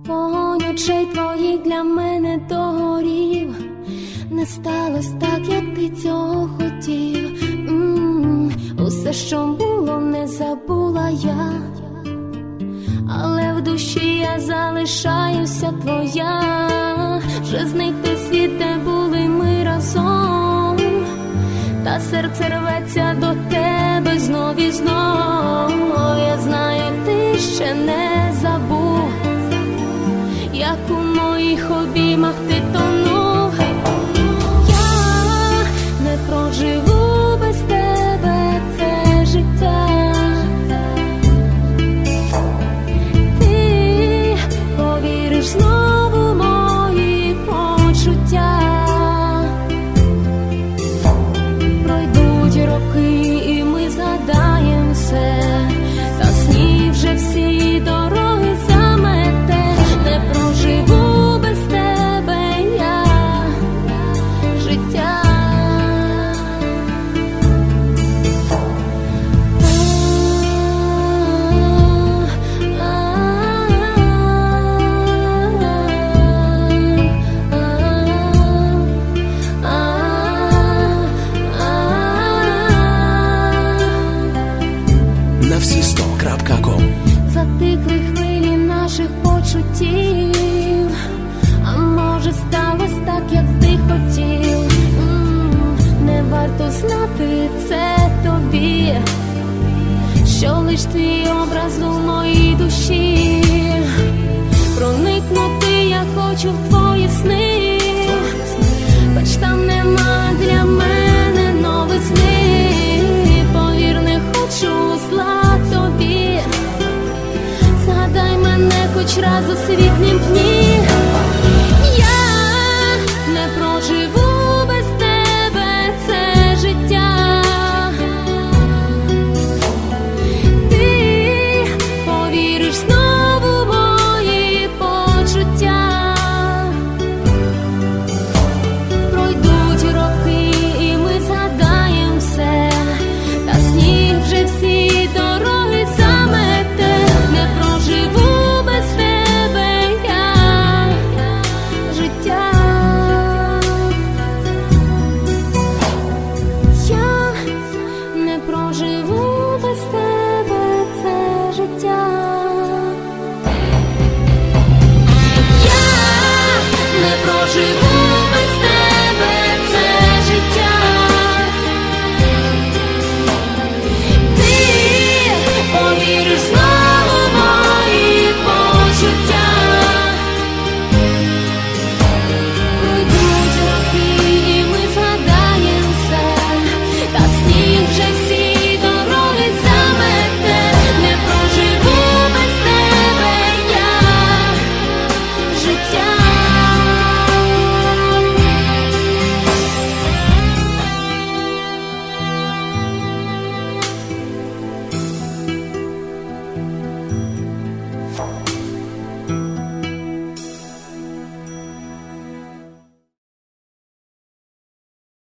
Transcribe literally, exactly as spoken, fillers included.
Вогонь очей твоїх для мене догорів. Не сталось так, як ти цього хотів. М-м-м. Усе, що було, не забула я, але в душі я залишаюся твоя. Вже зникли світ, де були ми разом, та серце рветься до тебе знов і знов. Я знаю, ти ще не забув, як у моїх обіймах ти тонув. Я не проживу без тебе це життя. Ти повіриш знову в мої почуття. Пройдуть роки і ми згадаєм все, та снів вже всі дороги замете. Не проживу без тебе я життя. на всі сто крапка ком. Затихли хвилі наших почуттів, а може сталося так, як ти хотів. М-м, не варто знати це тобі, що лиш твій образ у моїй душі. Проникнути я хочу в твої сни, хоч там нема для мене новизни. Повір, не хочу зла тобі, згадай мене хоч раз у світлім дні.